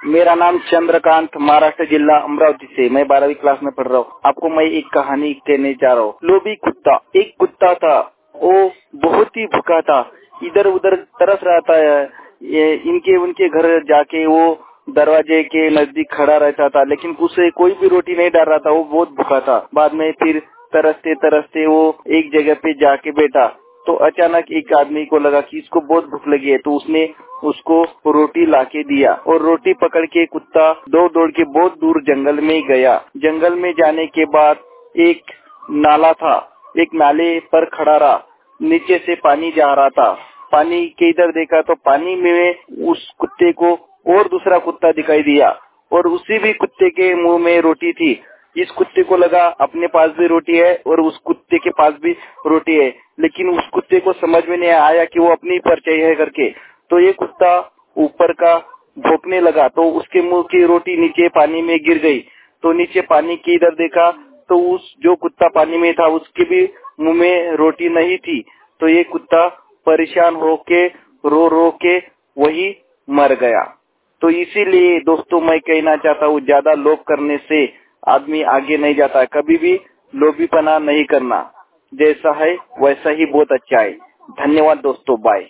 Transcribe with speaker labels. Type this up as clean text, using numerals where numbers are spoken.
Speaker 1: मेरा नाम चंद्रकांत, महाराष्ट्र जिला अमरावती से। मैं 12वीं क्लास में पढ़ रहा हूँ। आपको मैं एक कहानी कहने जा रहा हूँ। लोभी कुत्ता। एक कुत्ता था, वो बहुत ही भूखा था, इधर उधर तरस रहा है। इनके उनके घर जाके वो दरवाजे के नजदीक खड़ा रहता था, लेकिन उसे कोई भी रोटी नहीं डाल रहा था। वो बहुत भूखा था। बाद में फिर तरसते तरसते वो एक जगह पे जाके बैठा, तो अचानक एक आदमी को लगा कि इसको बहुत भूख लगी है, तो उसने उसको रोटी लाके दिया और रोटी पकड़ के कुत्ता दौड़ दौड़ के बहुत दूर जंगल में गया। जंगल में जाने के बाद एक नाला था, एक नाले पर खड़ा रहा। नीचे से पानी जा रहा था। पानी के इधर देखा तो पानी में उस कुत्ते को और दूसरा कुत्ता दिखाई दिया और उसी भी कुत्ते के मुंह में रोटी थी। इस कुत्ते को लगा अपने पास भी रोटी है और उस कुत्ते के पास भी रोटी है, लेकिन उस कुत्ते को समझ में नहीं आया कि वो अपनी परछाई है करके। तो ये कुत्ता ऊपर का भौंकने लगा, तो उसके मुंह की रोटी नीचे पानी में गिर गई। तो नीचे पानी के इधर देखा तो उस जो कुत्ता पानी में था उसके भी मुंह में रोटी नहीं थी। तो ये कुत्ता परेशान होके रो रो के वही मर गया। तो इसीलिए दोस्तों मैं कहना चाहता हूँ, ज्यादा लोभ करने से आदमी आगे नहीं जाता। कभी भी लोभीपना नहीं करना। जैसा है वैसा ही बहुत अच्छा है। धन्यवाद दोस्तों, बाय।